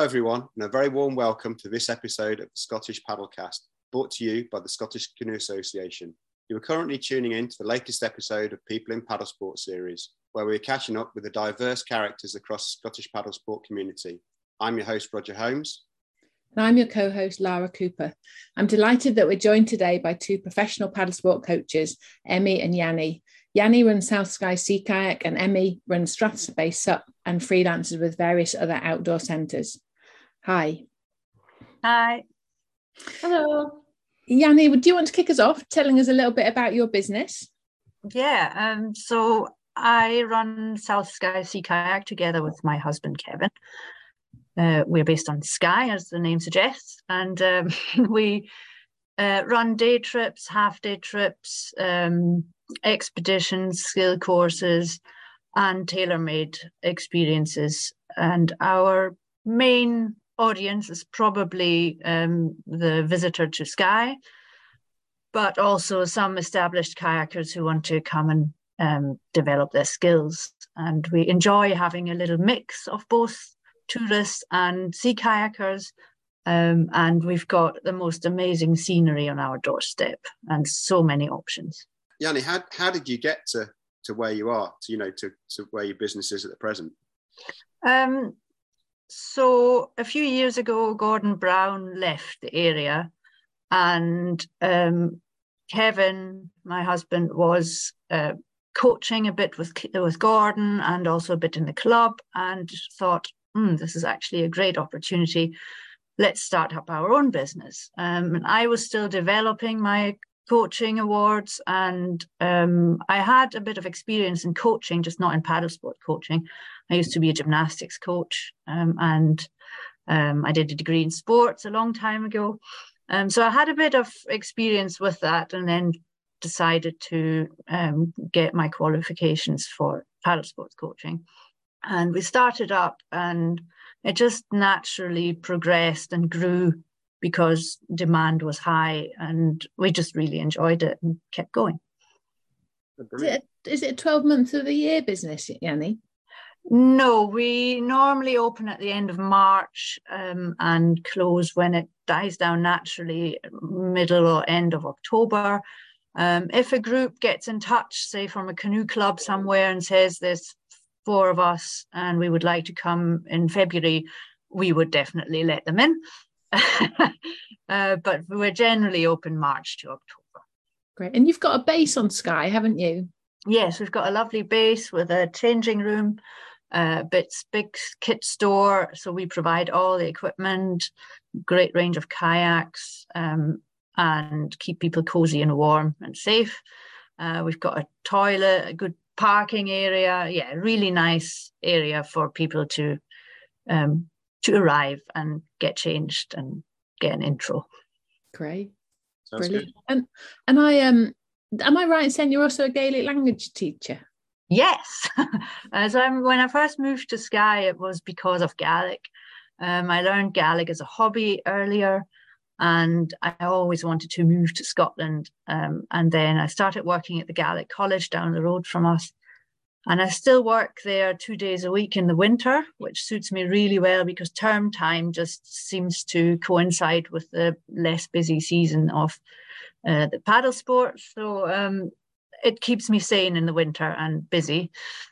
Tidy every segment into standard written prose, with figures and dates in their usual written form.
Hello everyone, and a very warm welcome to this episode of the Scottish Paddlecast, brought to you by the Scottish Canoe Association. You are currently tuning in to the latest episode of People in Paddle Sport series, where we are catching up with the diverse characters across the Scottish paddle sport community. I'm your host, Roger Holmes. And I'm your co-host, Lara Cooper. I'm delighted that we're joined today by two professional paddle sport coaches, Emmy and Yanni. Yanni runs South Skye Sea Kayak and Emmy runs Strathspey SUP and freelances with various other outdoor centres. Hi. Hi. Hello. Yanni, do you want to kick us off, telling us a little bit about your business? Yeah, so I run South Skye Sea Kayak together with my husband, Kevin. We're based on Skye, as the name suggests, and we run day trips, half-day trips, expeditions, skill courses, and tailor-made experiences. And our main audience is probably the visitor to Skye, but also some established kayakers who want to come and develop their skills. And we enjoy having a little mix of both tourists and sea kayakers, and we've got the most amazing scenery on our doorstep and so many options. Yanni, how did you get to where you are, to where your business is at the present? So a few years ago, Gordon Brown left the area, and Kevin, my husband, was coaching a bit with Gordon and also a bit in the club, and thought, this is actually a great opportunity. Let's start up our own business. And I was still developing my coaching awards, and I had a bit of experience in coaching, just not in paddle sport coaching. I used to be a gymnastics coach, and I did a degree in sports a long time ago. So I had a bit of experience with that, and then decided to get my qualifications for paddle sports coaching. And we started up, and it just naturally progressed and grew because demand was high, and we just really enjoyed it and kept going. Is it a 12 months of the year business, Yanni? No, we normally open at the end of March and close when it dies down naturally, middle or end of October. If a group gets in touch, say from a canoe club somewhere, and says there's 4 of us and we would like to come in February, we would definitely let them in. But we're generally open March to October. Great. And you've got a base on Skye, haven't you? Yes, we've got a lovely base with a changing room, big kit store. So we provide all the equipment, great range of kayaks, and keep people cozy and warm and safe. We've got a toilet, a good parking area. Yeah, really nice area for people to arrive and get changed and get an intro. Great. Sounds Brilliant. good. And I am I right in saying you're also a Gaelic language teacher? Yes. When I first moved to Skye, it was because of Gaelic. I learned Gaelic as a hobby earlier, and I always wanted to move to Scotland. And then I started working at the Gaelic College down the road from us. And I still work there 2 days a week in the winter, which suits me really well because term time just seems to coincide with the less busy season of the paddle sport. So it keeps me sane in the winter and busy.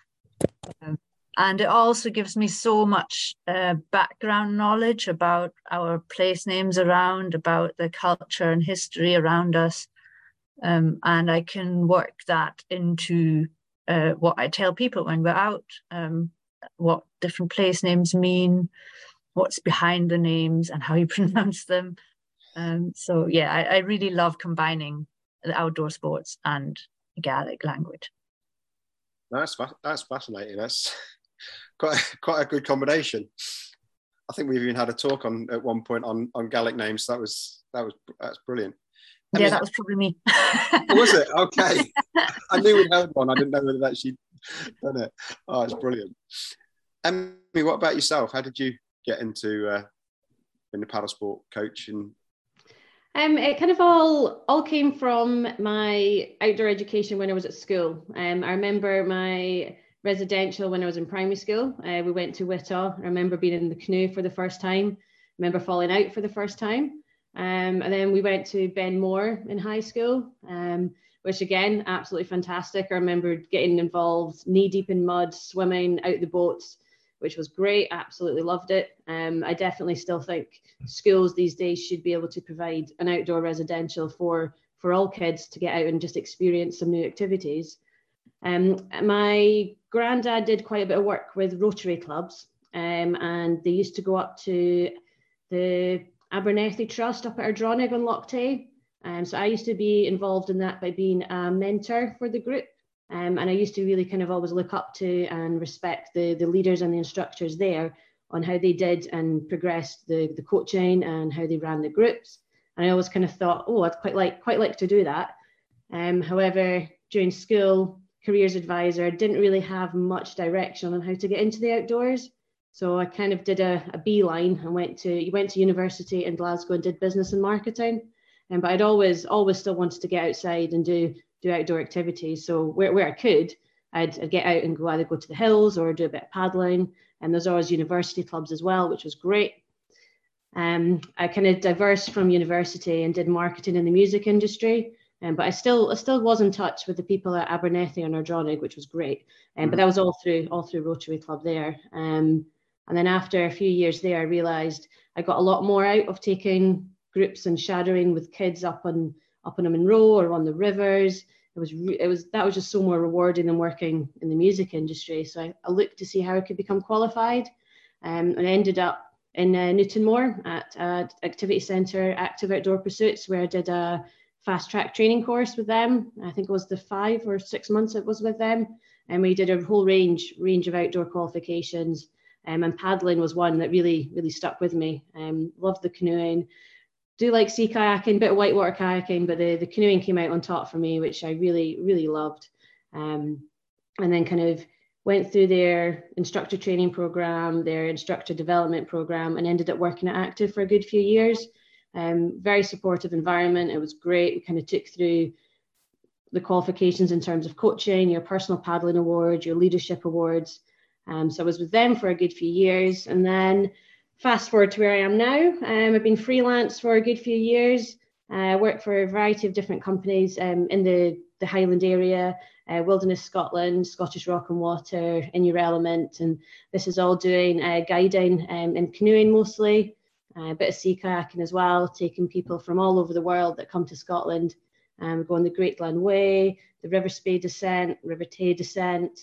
And it also gives me so much background knowledge about our place names around, about the culture and history around us. And I can work that into what I tell people when we're out, what different place names mean, what's behind the names and how you pronounce them. So yeah, I really love combining the outdoor sports and the Gaelic language. That's fascinating. That's quite a good combination. I think we've even had a talk at one point on Gaelic names. That's brilliant. Yeah, that was probably me. Was it? Okay. I knew we'd had one. I didn't know whether she'd done it. Oh, it's brilliant. Emmy, what about yourself? How did you get into being a paddle sport coach? And It kind of all came from my outdoor education when I was at school. I remember my residential when I was in primary school. We went to Wittaw. I remember being in the canoe for the first time. I remember falling out for the first time. And then we went to Benmore in high school, which again, absolutely fantastic. I remember getting involved knee deep in mud, swimming out the boats, which was great. Absolutely loved it. I definitely still think schools these days should be able to provide an outdoor residential for all kids to get out and just experience some new activities. My granddad did quite a bit of work with Rotary clubs, and they used to go up to the Abernethy Trust up at Ardronnig on Loch Tay. So I used to be involved in that by being a mentor for the group. And I used to really kind of always look up to and respect the leaders and the instructors there on how they did and progressed the coaching and how they ran the groups. And I always kind of thought, oh, I'd quite like to do that. However, during school, careers advisor didn't really have much direction on how to get into the outdoors. So I kind of did a beeline and went to university in Glasgow and did business and marketing. But I'd always still wanted to get outside and do outdoor activities. So where I could, I'd get out and either go to the hills or do a bit of paddling. And there's always university clubs as well, which was great. I kind of diversed from university and did marketing in the music industry. But I still was in touch with the people at Abernethy and Ardronnig, which was great. But that was all through Rotary Club there. And then after a few years there, I realised I got a lot more out of taking groups and shadowing with kids up on a Monroe or on the rivers. That was just so more rewarding than working in the music industry. So I looked to see how I could become qualified, and I ended up in Newtonmore at Activity Centre Active Outdoor Pursuits, where I did a fast track training course with them. I think it was the 5 or 6 months it was with them, and we did a whole range of outdoor qualifications. And paddling was one that really stuck with me. Loved the canoeing. Do like sea kayaking, bit of whitewater kayaking, but the canoeing came out on top for me, which I really loved. And then kind of went through their instructor training program, their instructor development program, and ended up working at Active for a good few years. Very supportive environment. It was great. We kind of took through the qualifications in terms of coaching, your personal paddling award, your leadership awards. So I was with them for a good few years, and then fast forward to where I am now. I've been freelance for a good few years. I work for a variety of different companies in the Highland area, Wilderness Scotland, Scottish Rock and Water, In Your Element, and this is all doing guiding and canoeing mostly, a bit of sea kayaking as well, taking people from all over the world that come to Scotland. Go on the Great Glen Way, the River Spey descent, River Tay descent,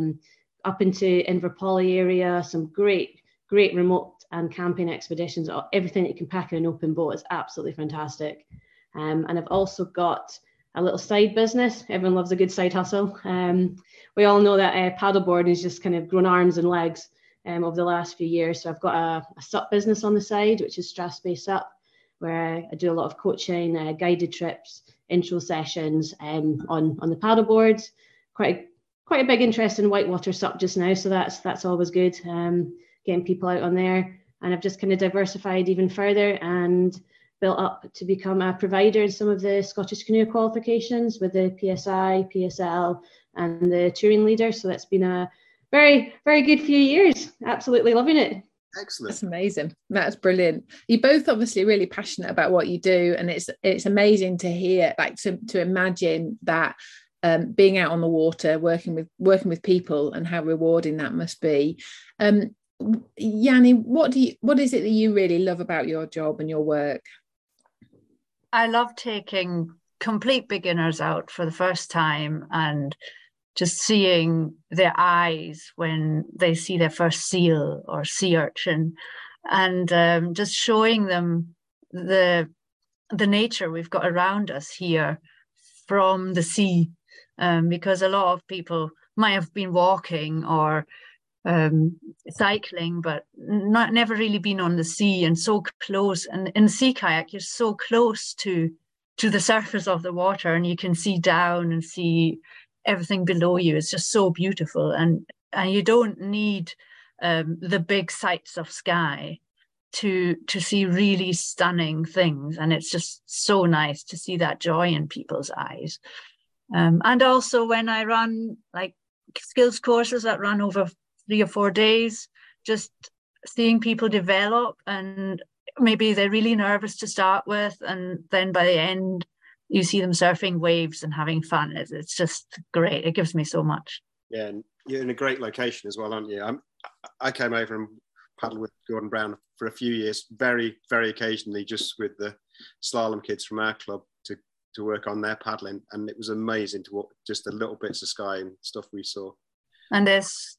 up into Inverpolly area, some great remote and camping expeditions. Everything you can pack in an open boat is absolutely fantastic. And I've also got a little side business. Everyone loves a good side hustle. We all know that paddleboarding has just kind of grown arms and legs over the last few years. So I've got a SUP business on the side, which is Strathspey SUP, where I do a lot of coaching, guided trips, intro sessions on the paddleboards. Quite a big interest in whitewater SUP just now, so that's always good. Getting people out on there, and I've just kind of diversified even further and built up to become a provider in some of the Scottish canoe qualifications with the PSI, PSL, and the touring leader. So that's been a very good few years. Absolutely loving it. Excellent. That's amazing. That's brilliant. You're both obviously really passionate about what you do, and it's amazing to hear, like to imagine that. Being out on the water, working with people, and how rewarding that must be. Yanni, what is it that you really love about your job and your work? I love taking complete beginners out for the first time and just seeing their eyes when they see their first seal or sea urchin, and just showing them the nature we've got around us here from the sea. Because a lot of people might have been walking or cycling, but never really been on the sea and so close. And in sea kayak, you're so close to the surface of the water, and you can see down and see everything below you. It's just so beautiful, and you don't need the big sights of sky to see really stunning things. And it's just so nice to see that joy in people's eyes. And also when I run like skills courses that run over 3 or 4 days, just seeing people develop, and maybe they're really nervous to start with, and then by the end you see them surfing waves and having fun. It's just great. It gives me so much. Yeah, and you're in a great location as well, aren't you? I came over and paddled with Gordon Brown for a few years, very, very occasionally, just with the slalom kids from our club to work on their paddling, and it was amazing to walk just the little bits of sky and stuff we saw. And there's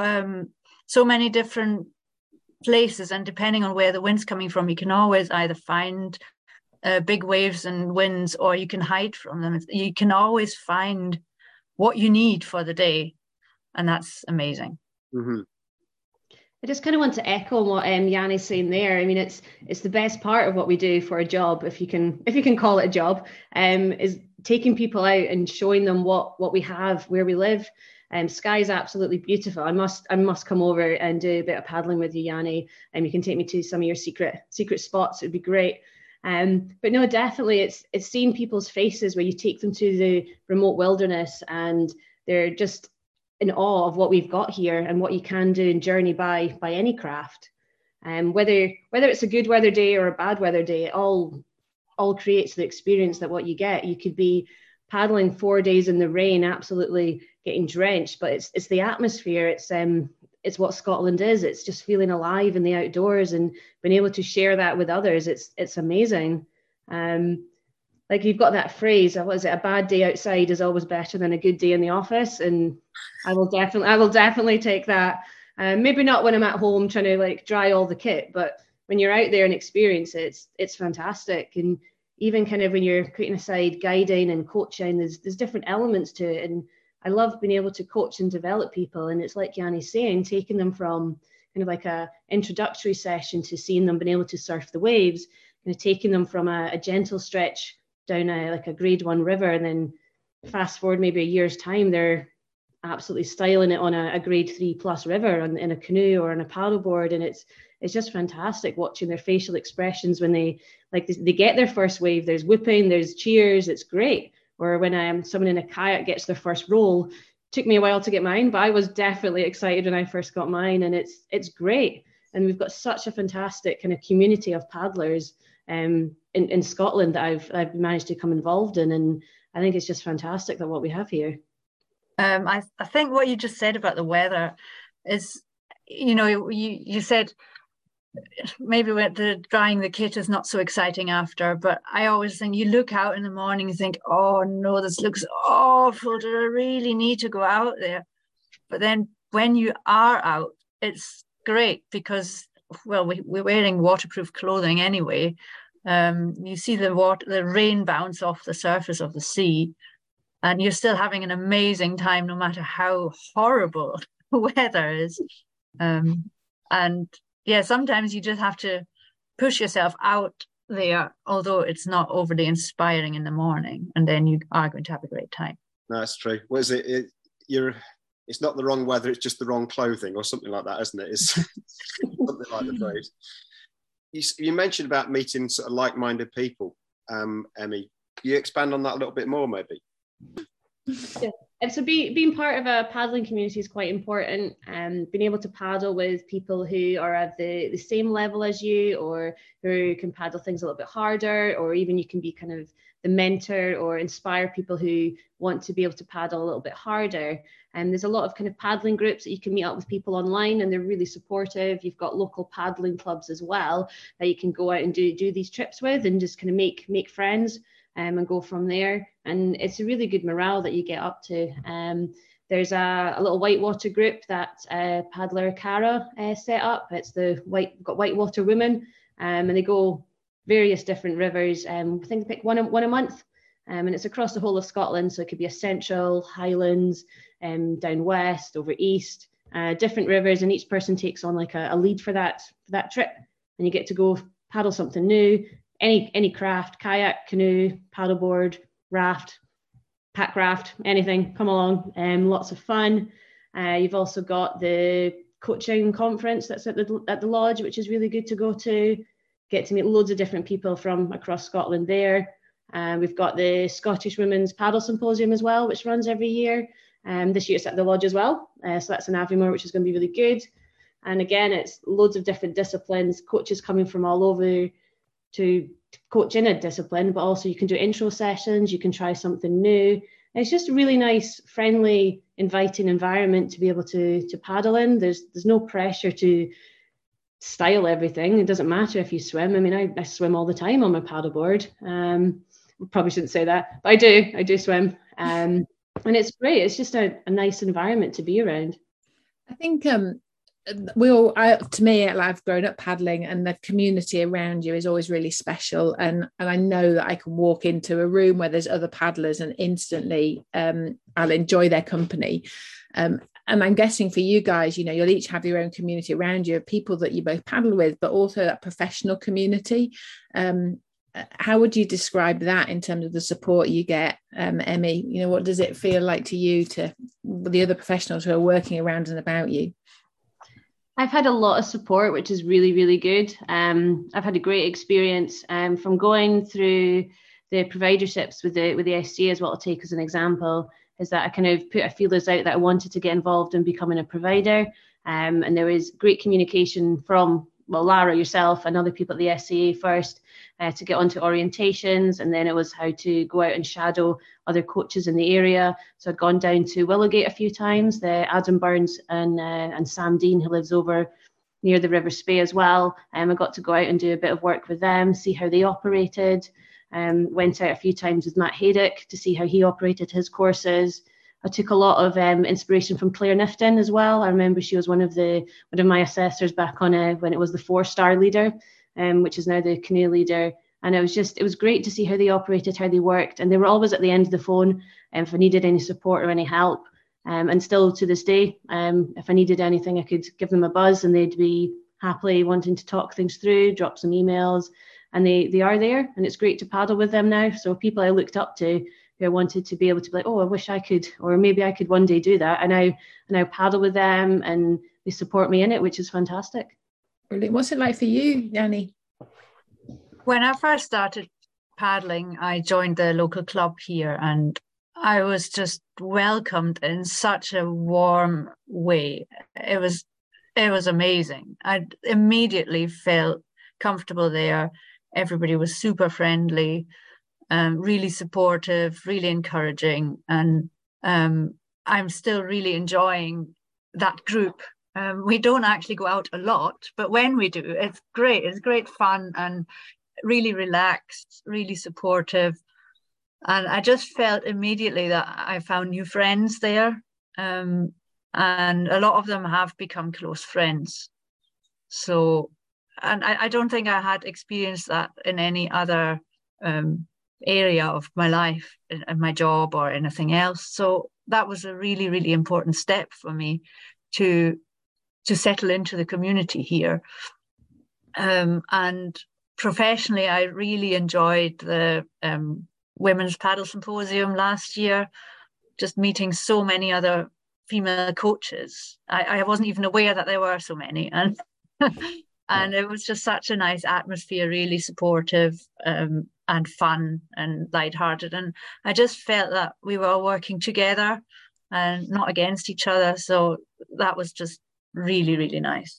so many different places, and depending on where the wind's coming from, you can always either find big waves and winds, or you can hide from them. You can always find what you need for the day, and that's amazing. Mm-hmm. I just kind of want to echo what Yanni's saying there. I mean, it's the best part of what we do for a job, if you can call it a job, is taking people out and showing them what we have where we live. Skye is absolutely beautiful. I must come over and do a bit of paddling with you, Yanni, and you can take me to some of your secret spots. It'd be great. But no, definitely, it's seeing people's faces where you take them to the remote wilderness and they're just in awe of what we've got here and what you can do and journey by any craft. Whether it's a good weather day or a bad weather day, it all creates the experience that what you get. You could be paddling 4 days in the rain, absolutely getting drenched, but it's the atmosphere. It's what Scotland is. It's just feeling alive in the outdoors and being able to share that with others. It's amazing. Like you've got that phrase, what is it? A bad day outside is always better than a good day in the office. And I will definitely take that. Maybe not when I'm at home trying to like dry all the kit, but when you're out there and experience it, it's fantastic. And even kind of when you're putting aside guiding and coaching, there's different elements to it. And I love being able to coach and develop people. And it's like Yanni's saying, taking them from kind of like a introductory session to seeing them being able to surf the waves, kind of taking them from a gentle stretch down a grade 1 river, and then fast forward maybe a year's time, they're absolutely styling it on a grade 3+ river in a canoe or on a paddleboard. And it's just fantastic watching their facial expressions when they get their first wave. There's whooping, there's cheers, it's great. Or when someone in a kayak gets their first roll, took me a while to get mine, but I was definitely excited when I first got mine, and it's great. And we've got such a fantastic kind of community of paddlers in Scotland that I've managed to come involved in, and I think it's just fantastic that what we have here. I think what you just said about the weather is, you said maybe the drying the kit is not so exciting after, but I always think you look out in the morning and think, oh no, this looks awful. Do I really need to go out there? But then when you are out, it's great because, well, we're wearing waterproof clothing anyway. You see the rain bounce off the surface of the sea, and you're still having an amazing time no matter how horrible the weather is. And yeah, sometimes you just have to push yourself out there, although it's not overly inspiring in the morning, and then you are going to have a great time. No, that's true. What is it? It's not the wrong weather, it's just the wrong clothing or something like that, isn't it? It's something like the phrase. You mentioned about meeting sort of like-minded people, Emmy. Can you expand on that a little bit more, maybe? Yeah. And so being part of a paddling community is quite important, and being able to paddle with people who are at the same level as you, or who can paddle things a little bit harder, or even you can be kind of the mentor or inspire people who want to be able to paddle a little bit harder. And there's a lot of kind of paddling groups that you can meet up with people online, and they're really supportive. You've got local paddling clubs as well that you can go out and do these trips with, and just kind of make friends. And go from there. And it's a really good morale that you get up to. There's a little whitewater group that paddler Cara set up. It's got Whitewater Women, and they go various different rivers. I think they pick one a month, and it's across the whole of Scotland. So it could be a Central, Highlands, down west, over east, different rivers, and each person takes on like a lead for that trip, and you get to go paddle something new. Any craft, kayak, canoe, paddleboard, raft, pack raft, anything, come along. Lots of fun. You've also got the coaching conference that's at the lodge, which is really good to go to. Get to meet loads of different people from across Scotland there. We've got the Scottish Women's Paddle Symposium as well, which runs every year. This year it's at the Lodge as well. So that's in Aviemore, which is going to be really good. And again, it's loads of different disciplines, coaches coming from all over to coach in a discipline, but also you can do intro sessions, you can try something new. And it's just a really nice, friendly, inviting environment to be able to paddle in. There's no pressure to style everything. It doesn't matter if you swim. I mean, I swim all the time on my paddleboard. Probably shouldn't say that, but I do swim. And it's great. It's just a nice environment to be around. I think to me, I've grown up paddling, and the community around you is always really special. And I know that I can walk into a room where there's other paddlers and instantly I'll enjoy their company. And I'm guessing for you guys, you know, you'll each have your own community around you, people that you both paddle with, but also that professional community. How would you describe that in terms of the support you get, Emmy? You know, what does it feel like to you, to the other professionals who are working around and about you? I've had a lot of support, which is really, really good. I've had a great experience from going through the providerships with the SCA, as what I'll take as an example, is that I kind of put a feelers out that I wanted to get involved in becoming a provider. And there was great communication from, well, Lara, yourself, and other people at the SCA first to get onto orientations. And then it was how to go out and shadow other coaches in the area. So I'd gone down to Willowgate a few times, the Adam Burns and Sam Dean, who lives over near the River Spey as well. I got to go out and do a bit of work with them, see how they operated. Went out a few times with Matt Haydock to see how he operated his courses. I took a lot of inspiration from Claire Nifton as well. I remember she was one of my assessors back on when it was the 4-star leader, which is now the canoe leader. And it was great to see how they operated, how they worked. And they were always at the end of the phone if I needed any support or any help. And still to this day, if I needed anything, I could give them a buzz and they'd be happily wanting to talk things through, drop some emails. And they are there, and it's great to paddle with them now. So people I looked up to, who I wanted to be able to be like, oh, I wish I could, or maybe I could one day do that. I now paddle with them, and they support me in it, which is fantastic. Brilliant. What's it like for you, Yanni? When I first started paddling, I joined the local club here, and I was just welcomed in such a warm way. It was amazing. I immediately felt comfortable there. Everybody was super friendly, really supportive, really encouraging. And I'm still really enjoying that group. We don't actually go out a lot, but when we do, it's great. It's great fun and really relaxed, really supportive. And I just felt immediately that I found new friends there. And a lot of them have become close friends. So, and I don't think I had experienced that in any other area of my life, in my job or anything else. So that was a really, really important step for me to settle into the community here. And professionally, I really enjoyed the Women's Paddle Symposium last year, just meeting so many other female coaches. I wasn't even aware that there were so many. And it was just such a nice atmosphere, really supportive and fun and lighthearted. And I just felt that we were all working together and not against each other. So that was just really, really nice.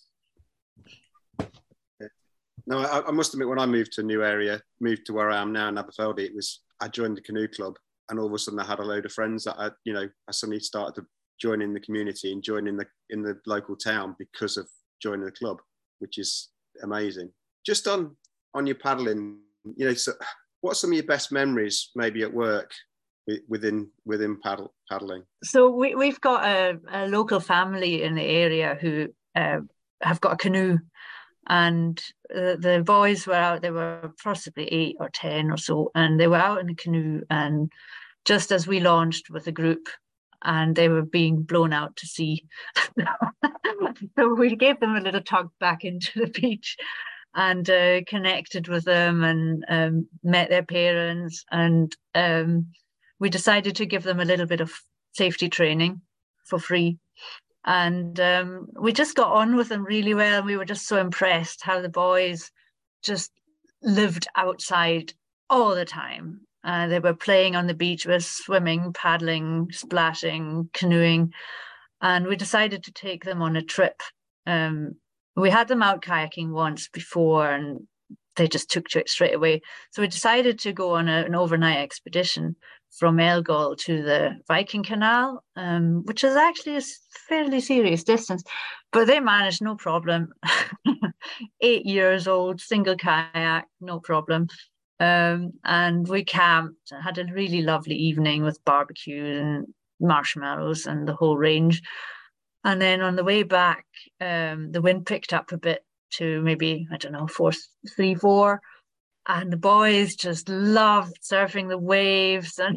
No, I must admit, when I moved to a new area, moved to where I am now in Aberfeldy, I joined the canoe club, and all of a sudden I had a load of friends that I suddenly started to join in the community and join in the local town because of joining the club, which is amazing. Just on your paddling, so what are some of your best memories maybe at work within paddling? So we've got a local family in the area who have got a canoe, and the boys were out. They were possibly 8 or 10 or so, and they were out in a canoe, and just as we launched with a group, and they were being blown out to sea. So we gave them a little tug back into the beach and connected with them and met their parents. And we decided to give them a little bit of safety training for free. And we just got on with them really well. And we were just so impressed how the boys just lived outside all the time. They were playing on the beach with swimming, paddling, splashing, canoeing. And we decided to take them on a trip. We had them out kayaking once before and they just took to it straight away. So we decided to go on an overnight expedition from Elgol to the Viking Canal, which is actually a fairly serious distance, but they managed no problem. 8 years old, single kayak, no problem. And we camped, had a really lovely evening with barbecue and marshmallows and the whole range. And then on the way back, the wind picked up a bit to maybe, I don't know, 3, 4. And the boys just loved surfing the waves. And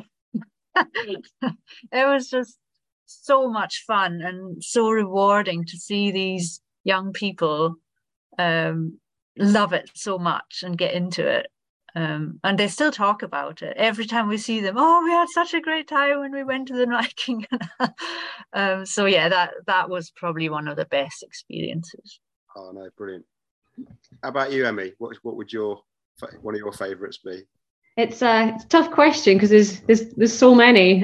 it was just so much fun and so rewarding to see these young people love it so much and get into it. And they still talk about it every time we see them. Oh, we had such a great time when we went to the Viking Canal. So yeah, that was probably one of the best experiences. Oh no, brilliant. How about you, Emmy? What would one of your favourites be? It's a tough question because there's so many.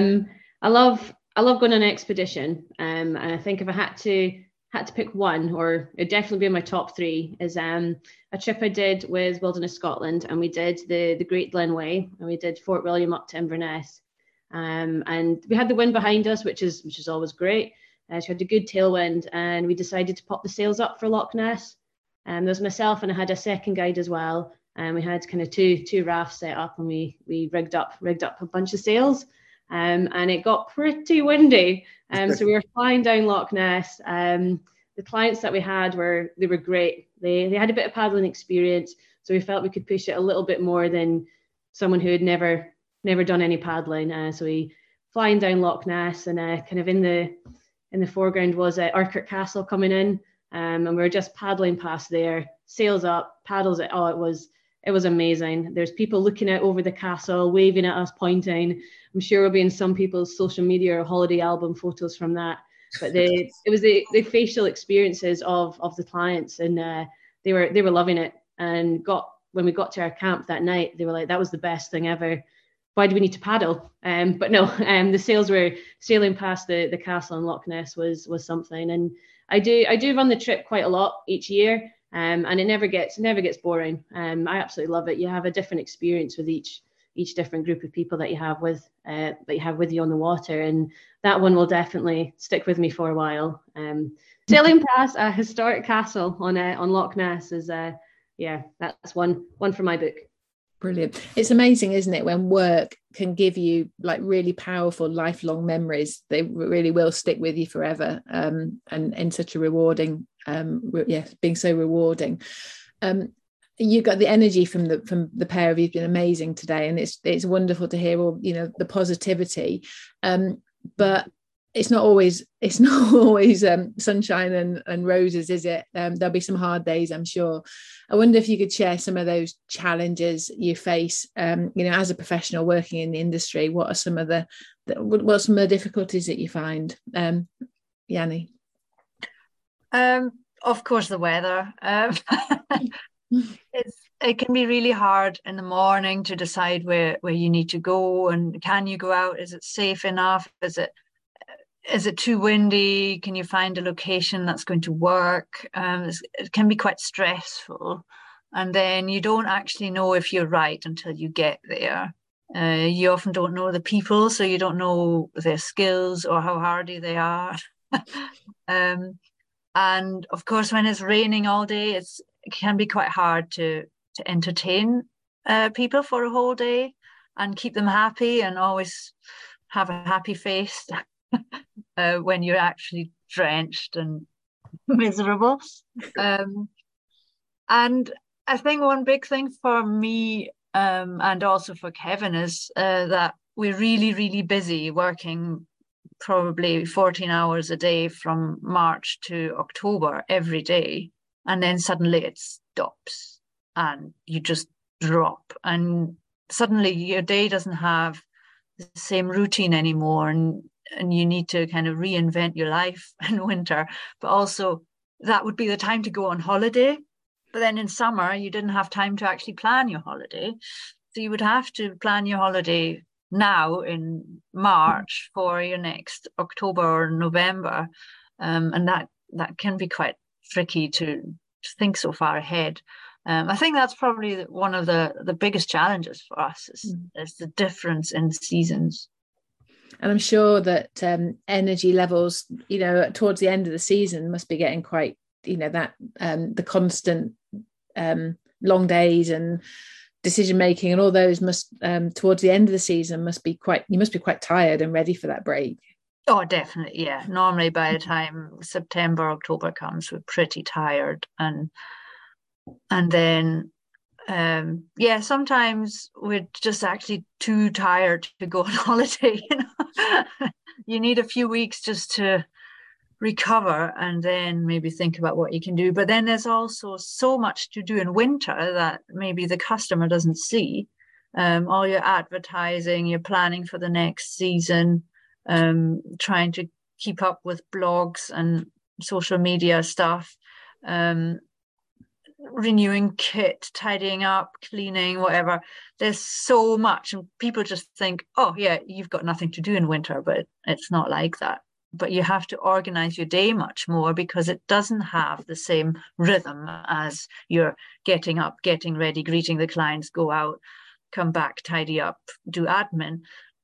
I love going on an expedition, and I think if I had to pick one, or it'd definitely be in my top 3, is a trip I did with Wilderness Scotland, and we did the Great Glen Way, and we did Fort William up to Inverness, and we had the wind behind us, which is always great. So we had a good tailwind, and we decided to pop the sails up for Loch Ness. There was myself, and I had a second guide as well, and we had kind of two rafts set up, and we rigged up a bunch of sails, and it got pretty windy. So we were flying down Loch Ness. The clients that we had were great. They had a bit of paddling experience, so we felt we could push it a little bit more than someone who had never done any paddling. So we flying down Loch Ness, and kind of in the foreground was Urquhart Castle coming in, and we were just paddling past there, sails up, paddles it. Oh, it was amazing. There's people looking out over the castle, waving at us, pointing. I'm sure we'll be in some people's social media or holiday album photos from that. But it was the facial experiences of the clients, and they were loving it. And when we got to our camp that night, they were like, "That was the best thing ever. Why do we need to paddle?" But no, the sails were sailing past the castle in Loch Ness was something. And I do run the trip quite a lot each year, and it never gets boring. I absolutely love it. You have a different experience with each different group of people that you have with you on the water, and that one will definitely stick with me for a while. Sailing past a historic castle on Loch Ness is that's one for my book. Brilliant. It's amazing, isn't it, when work can give you like really powerful lifelong memories. They really will stick with you forever, and in such a rewarding being so rewarding. You got the energy from the pair of you. It's been amazing today, and it's wonderful to hear all the positivity, but it's not always sunshine and roses, is it? There'll be some hard days, I'm sure. I wonder if you could share some of those challenges you face as a professional working in the industry. What are some of the difficulties that you find, Yanni? Of course, the weather. It can be really hard in the morning to decide where you need to go, and can you go out? Is it safe enough? Is it too windy? Can you find a location that's going to work? It can be quite stressful, and then you don't actually know if you're right until you get there. You often don't know the people, so you don't know their skills or how hardy they are. And of course, when it's raining all day, it can be quite hard to entertain people for a whole day and keep them happy and always have a happy face when you're actually drenched and miserable. And I think one big thing for me and also for Kevin is that we're really, really busy working probably 14 hours a day from March to October every day. And then suddenly it stops and you just drop. And suddenly your day doesn't have the same routine anymore. And you need to kind of reinvent your life in winter. But also that would be the time to go on holiday. But then in summer, you didn't have time to actually plan your holiday. So you would have to plan your holiday now in March for your next October or November. And that can be quite tricky to think so far ahead. I think that's probably one of the biggest challenges for us is the difference in seasons. And I'm sure that energy levels, towards the end of the season must be getting quite, that the constant long days and decision making and all those must towards the end of the season you must be quite tired and ready for that break. Oh, definitely. Yeah. Normally by the time September, October comes, we're pretty tired. And then, sometimes we're just actually too tired to go on holiday. You need a few weeks just to recover and then maybe think about what you can do. But then there's also so much to do in winter that maybe the customer doesn't see. All your advertising, your planning for the next season, trying to keep up with blogs and social media stuff, renewing kit, tidying up, cleaning, whatever. There's so much, and people just think, oh yeah, you've got nothing to do in winter, but it's not like that. But you have to organize your day much more because it doesn't have the same rhythm as you're getting up, getting ready, greeting the clients, go out, come back, tidy up, do admin.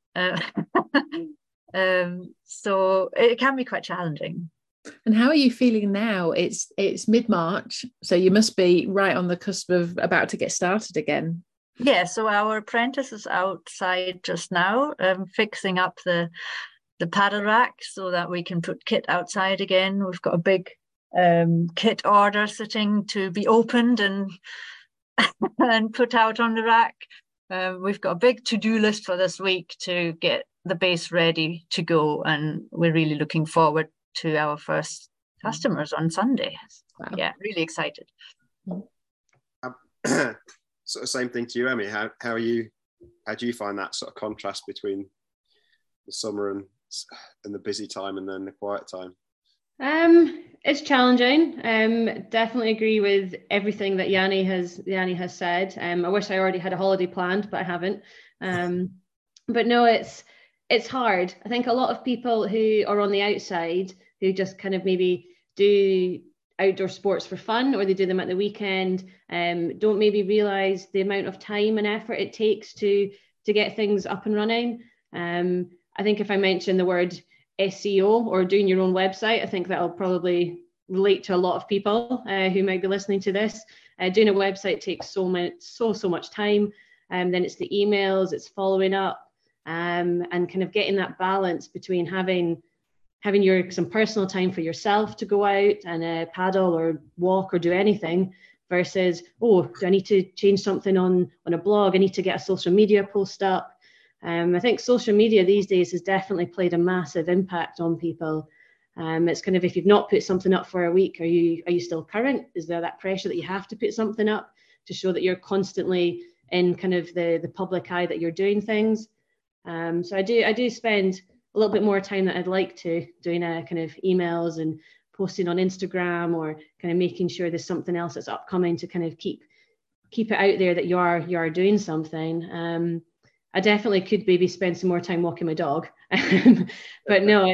So it can be quite challenging. And how are you feeling now? It's mid-March, so you must be right on the cusp of about to get started again. Yeah, so our apprentice is outside just now, fixing up the paddle rack so that we can put kit outside again. We've got a big kit order sitting to be opened and put out on the rack. We've got a big to-do list for this week to get the base ready to go, and we're really looking forward to our first customers on Sunday. Wow. Yeah, really excited. Sort of same thing to you, Emmy. How do you find that sort of contrast between the summer and the busy time and then the quiet time? It's challenging. Definitely agree with everything that Yanni has said. I wish I already had a holiday planned, but I haven't. But no, it's hard. I think a lot of people who are on the outside, who just kind of maybe do outdoor sports for fun, or they do them at the weekend, don't maybe realize the amount of time and effort it takes to get things up and running. I think if I mention the word SEO or doing your own website, I think that'll probably relate to a lot of people who might be listening to this. Doing a website takes so much time. Then it's the emails, it's following up, and kind of getting that balance between having some personal time for yourself to go out and paddle or walk or do anything, versus, oh, do I need to change something on a blog? I need to get a social media post up. I think social media these days has definitely played a massive impact on people. It's kind of, if you've not put something up for a week, are you still current? Is there that pressure that you have to put something up to show that you're constantly in kind of the public eye that you're doing things? So I do spend a little bit more time than I'd like to doing kind of emails and posting on Instagram, or kind of making sure there's something else that's upcoming to kind of keep it out there that you are doing something. I definitely could maybe spend some more time walking my dog, but no,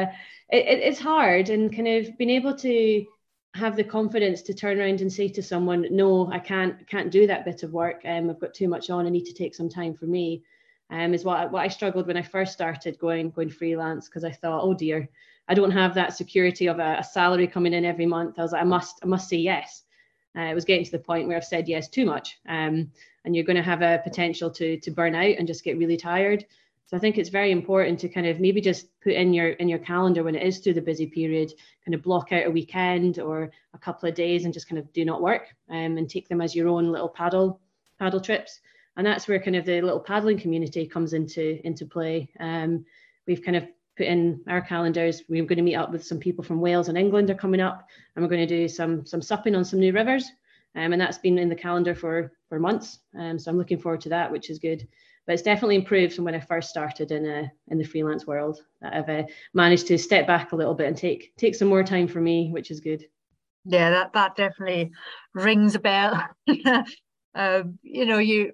it's hard, and kind of being able to have the confidence to turn around and say to someone, no, I can't do that bit of work. I've got too much on. I need to take some time for me. Is what I struggled when I first started going freelance, because I thought, oh dear, I don't have that security of a salary coming in every month. I was like, I must say yes. It was getting to the point where I've said yes too much, and you're going to have a potential to burn out and just get really tired. So I think it's very important to kind of maybe just put in your calendar, when it is through the busy period, kind of block out a weekend or a couple of days and just kind of do not work, and take them as your own little paddle trips. And that's where kind of the little paddling community comes into play. We've kind of put in our calendars, we're going to meet up with some people from Wales and England are coming up, and we're going to do some supping on some new rivers. And that's been in the calendar for months. So I'm looking forward to that, which is good. But it's definitely improved from when I first started in the freelance world. I've managed to step back a little bit and take some more time for me, which is good. Yeah, that definitely rings a bell.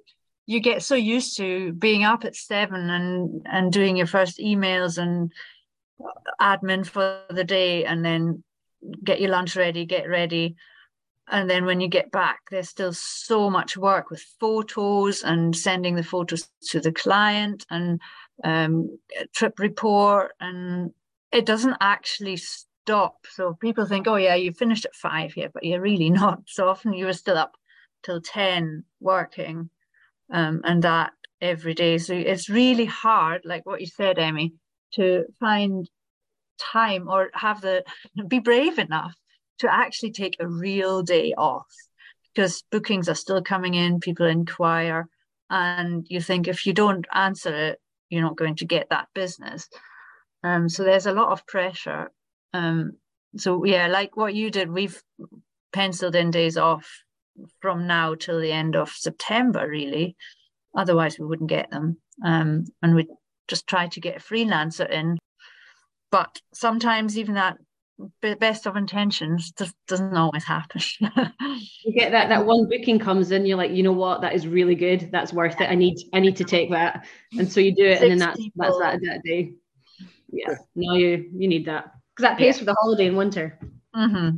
you get so used to being up at 7 and doing your first emails and admin for the day, and then get your lunch ready, get ready. And then when you get back, there's still so much work with photos and sending the photos to the client and trip report. And it doesn't actually stop. So people think, oh yeah, you finished at 5 here, but you're really not. So often you were still up till 10 working, and that every day. So it's really hard, like what you said, Emmy, to find time or be brave enough to actually take a real day off, because bookings are still coming in, people inquire, and you think if you don't answer it, you're not going to get that business. So there's a lot of pressure. So yeah, like what you did, we've penciled in days off from now till the end of September, really. Otherwise we wouldn't get them. And we just try to get a freelancer in. But sometimes even that best of intentions just doesn't always happen. You get that one booking comes in, you're like, you know what, that is really good, that's worth it, I need to take that, and so you do it, and then that's that day. Yeah, no, you need that, because that pays for the holiday in winter. Mm-hmm.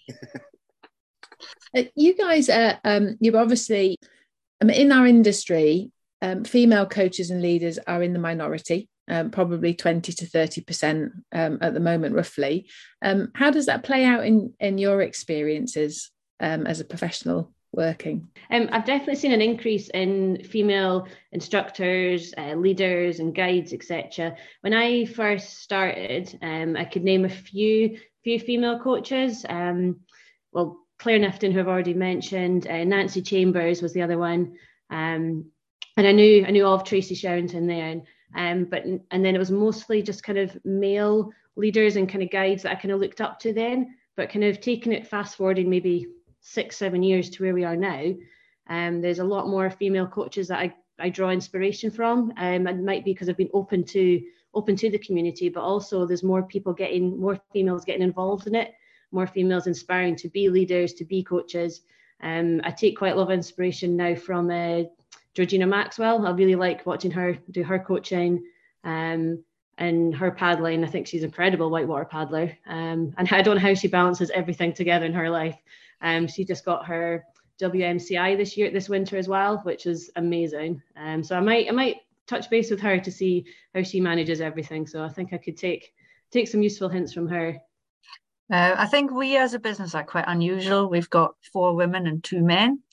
You guys you're obviously in our industry, female coaches and leaders are in the minority. Probably 20 to 30% at the moment, roughly. How does that play out in your experiences as a professional working? I've definitely seen an increase in female instructors, leaders and guides, etc. When I first started, I could name a few female coaches. Well, Claire Nifton, who I've already mentioned, Nancy Chambers was the other one. And I knew of Tracy Sherrington there. But then it was mostly just kind of male leaders and kind of guides that I kind of looked up to then, but kind of taking it fast forwarding maybe 6-7 years to where we are now. There's a lot more female coaches that I draw inspiration from. It might be because I've been open to the community, but also there's more females getting involved in it, more females inspiring to be leaders, to be coaches. I take quite a lot of inspiration now from Georgina Maxwell. I really like watching her do her coaching and her paddling. I think she's an incredible whitewater paddler. And I don't know how she balances everything together in her life. She just got her WMCI this winter as well, which is amazing. So I might touch base with her to see how she manages everything. So I think I could take some useful hints from her. I think we as a business are quite unusual. We've got 4 women and 2 men.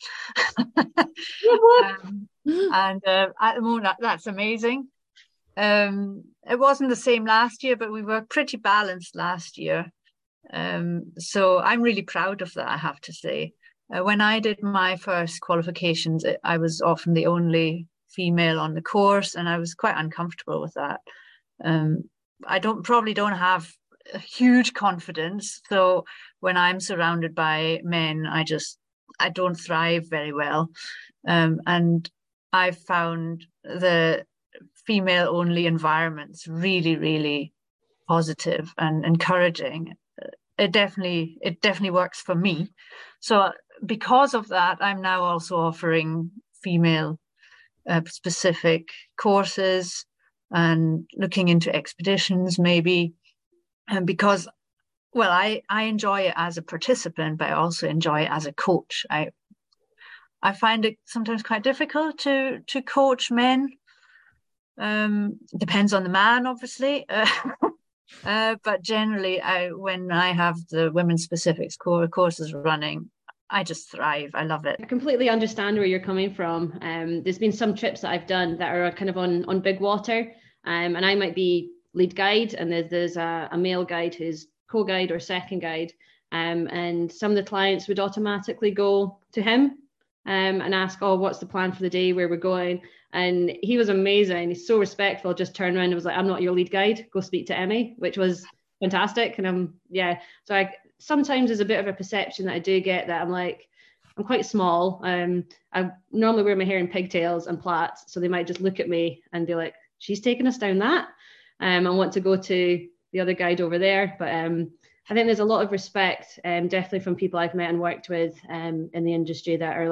And at the moment, that's amazing. It wasn't the same last year, but we were pretty balanced last year. So I'm really proud of that, I have to say. When I did my first qualifications, I was often the only female on the course, and I was quite uncomfortable with that. I probably don't have a huge confidence, so when I'm surrounded by men, I don't thrive very well. And I've found the female only environments really, really positive and encouraging. It definitely works for me. So because of that, I'm now also offering female specific courses and looking into expeditions maybe. And because, well, I enjoy it as a participant, but I also enjoy it as a coach. I find it sometimes quite difficult to coach men. Depends on the man, obviously. But generally, when I have the women's specifics courses running, I just thrive. I love it. I completely understand where you're coming from. There's been some trips that I've done that are kind of on big water, and I might be lead guide, and there's a male guide who's co-guide or second guide, and some of the clients would automatically go to him and ask, oh, what's the plan for the day, where we're going? And he was amazing. He's so respectful, just turned around and was like, I'm not your lead guide, go speak to Emmy, which was fantastic. And so sometimes there's a bit of a perception that I do get that I'm quite small. I normally wear my hair in pigtails and plaits, so they might just look at me and be like, she's taking us down that. I want to go to the other guide over there. But I think there's a lot of respect, definitely from people I've met and worked with in the industry, that are like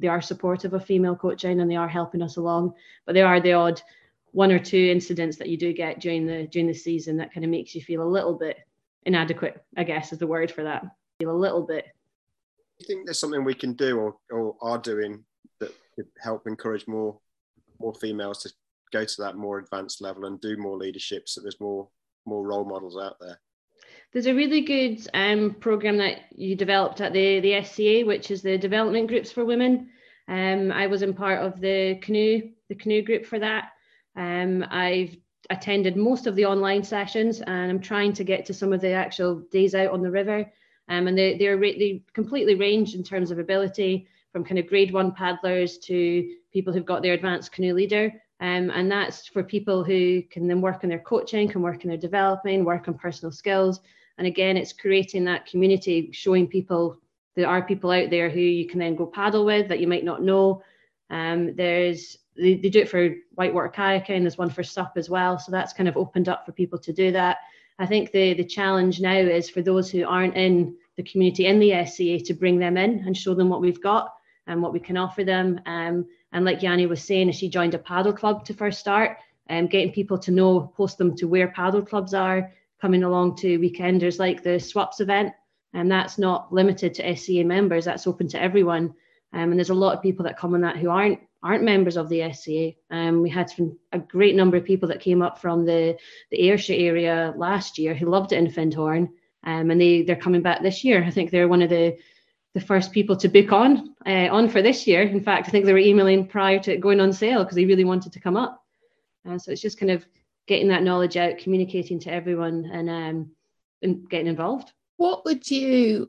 they are supportive of female coaching and they are helping us along. But there are the odd 1 or 2 incidents that you do get during the season that kind of makes you feel a little bit inadequate, I guess is the word for that. Feel a little bit. Do you think there's something we can do or are doing that could help encourage more females to go to that more advanced level and do more leadership, so there's more role models out there? There's a really good program that you developed at the SCA, which is the development groups for women. I was in part of the canoe group for that. I've attended most of the online sessions, and I'm trying to get to some of the actual days out on the river. And they completely range in terms of ability, from kind of grade 1 paddlers to people who've got their advanced canoe leader. And that's for people who can then work on their coaching, can work on their developing, work on personal skills. And again, it's creating that community, showing people there are people out there who you can then go paddle with that you might not know. They do it for whitewater kayaking. There's one for SUP as well. So that's kind of opened up for people to do that. I think the challenge now is for those who aren't in the community in the SCA to bring them in and show them what we've got and what we can offer them. And like Yanni was saying, as she joined a paddle club to first start, getting people to know, post them to where paddle clubs are, coming along to weekenders like the SWAPS event. And that's not limited to SCA members, that's open to everyone. And there's a lot of people that come on that who aren't members of the SCA. We had a great number of people that came up from the Ayrshire area last year who loved it in Findhorn. And they're coming back this year. I think they're one of the first people to book on for this year. In fact, I think they were emailing prior to it going on sale because they really wanted to come up. So it's just kind of getting that knowledge out, communicating to everyone, and getting involved. What would you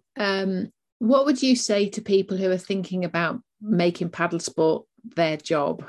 say to people who are thinking about making paddle sport their job?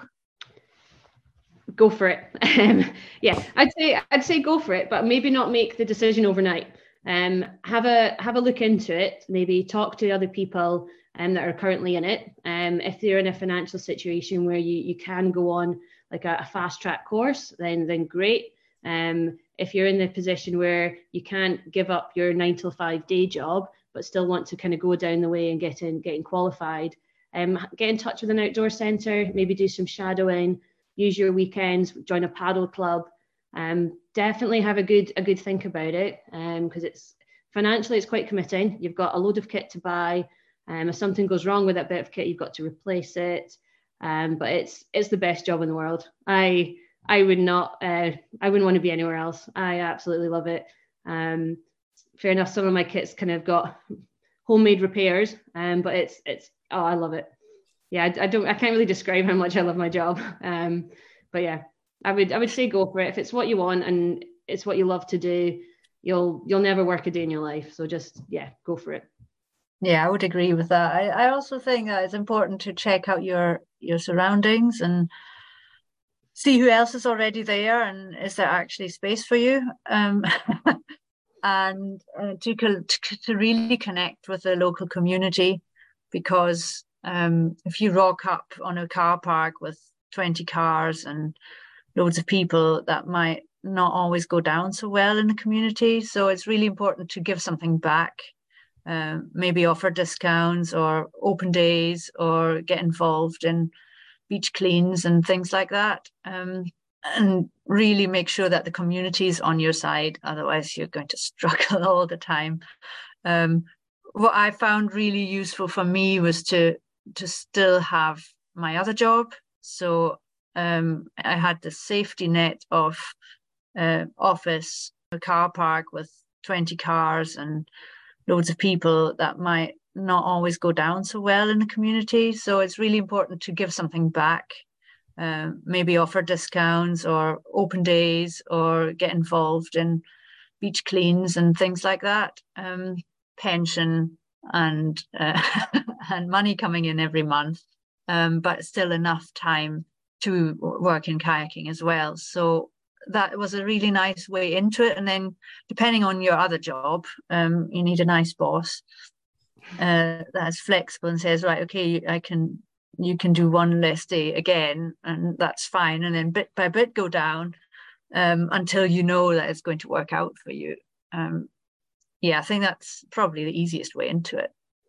Go for it. Yeah, I'd say go for it, but maybe not make the decision overnight. Have a look into it. Maybe talk to other people that are currently in it. If you're in a financial situation where you can go on like a fast track course, then great. If you're in the position where you can't give up your 9 to 5 day job, but still want to kind of go down the way and getting qualified, get in touch with an outdoor centre, maybe do some shadowing, use your weekends, join a paddle club. Definitely have a good think about it, because it's financially it's quite committing. You've got a load of kit to buy. If something goes wrong with that bit of kit, you've got to replace it. But it's the best job in the world. I wouldn't want to be anywhere else. I absolutely love it. Fair enough, some of my kit's kind of got homemade repairs, but it's I love it. Yeah, I can't really describe how much I love my job. But yeah, I would say go for it. If it's what you want and it's what you love to do, you'll never work a day in your life. So just go for it. Yeah, I would agree with that. I also think that it's important to check out your surroundings and see who else is already there and is there actually space for you. And to really connect with the local community, because if you rock up on a car park with 20 cars and loads of people, that might not always go down so well in the community. So it's really important to give something back, maybe offer discounts or open days or get involved in beach cleans and things like that. And really make sure that the community is on your side. Otherwise, you're going to struggle all the time. What I found really useful for me was to still have my other job. So I had the safety net of office, a car park with 20 cars and loads of people that might not always go down so well in the community. So it's really important to give something back. Maybe offer discounts or open days or get involved in beach cleans and things like that. Pension and and money coming in every month, but still enough time to work in kayaking as well. So that was a really nice way into it. And then depending on your other job, you need a nice boss that's flexible and says, right, okay, you can do one less day again, and that's fine. And then bit by bit go down until you know that it's going to work out for you. I think that's probably the easiest way into it.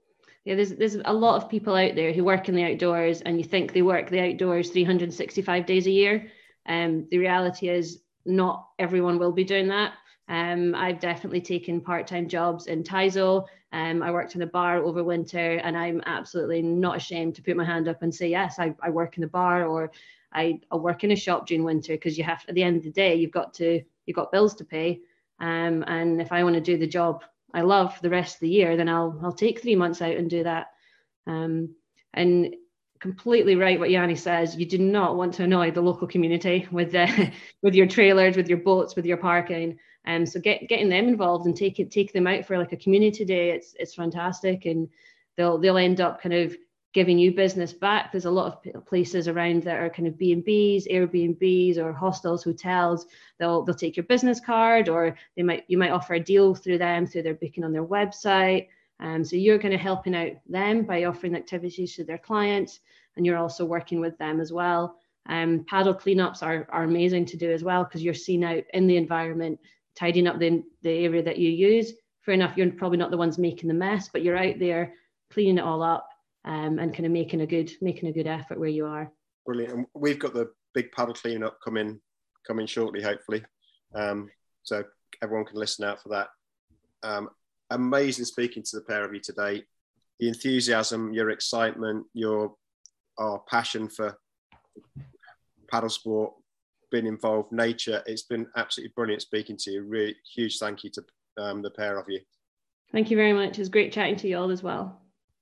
Yeah, there's a lot of people out there who work in the outdoors, and you think they work the outdoors 365 days a year. The reality is not everyone will be doing that. I've definitely taken part-time jobs in Tyzo. I worked in a bar over winter, and I'm absolutely not ashamed to put my hand up and say, yes, I work in a bar, or I'll work in a shop during winter, because you have, at the end of the day, you've got bills to pay. And if I want to do the job I love the rest of the year, then I'll take 3 months out and do that. And completely right what Yanni says, you do not want to annoy the local community with your trailers, with your boats, with your parking. So getting them involved and take them out for like a community day, it's fantastic, and they'll end up kind of giving you business back. There's a lot of places around that are kind of B&Bs, Airbnbs, or hostels, hotels. They'll take your business card, or you might offer a deal through their booking on their website. So you're kind of helping out them by offering activities to their clients, and you're also working with them as well. Paddle cleanups are amazing to do as well, because you're seen out in the environment, tidying up the area that you use. Fair enough, you're probably not the ones making the mess, but you're out there cleaning it all up. And kind of making a good effort where you are. Brilliant. And we've got the big paddle cleanup coming shortly, hopefully. So everyone can listen out for that. Amazing speaking to the pair of you today. The enthusiasm, your excitement, our passion for paddle sport, being involved, nature. It's been absolutely brilliant speaking to you. Really huge thank you to the pair of you. Thank you very much. It was great chatting to you all as well.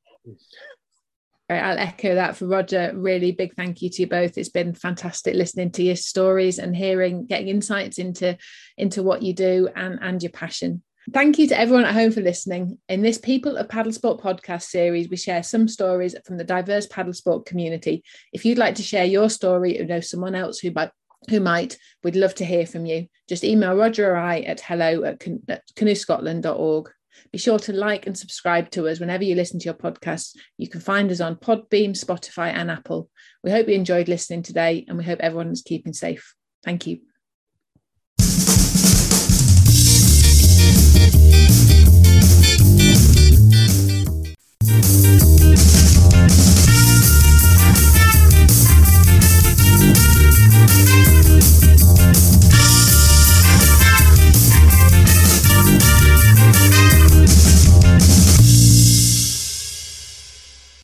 I'll echo that for Roger. Really big thank you to you both. It's been fantastic listening to your stories and getting insights into what you do and your passion. Thank you to everyone at home for listening. In this People of Paddle Sport podcast series, we share some stories from the diverse paddle sport community. If you'd like to share your story or know someone else who might, we'd love to hear from you. Just email Roger or I at hello@canoescotland.org. Be sure to like and subscribe to us whenever you listen to your podcasts. You can find us on Podbean, Spotify and Apple. We hope you enjoyed listening today, and we hope everyone is keeping safe. Thank you.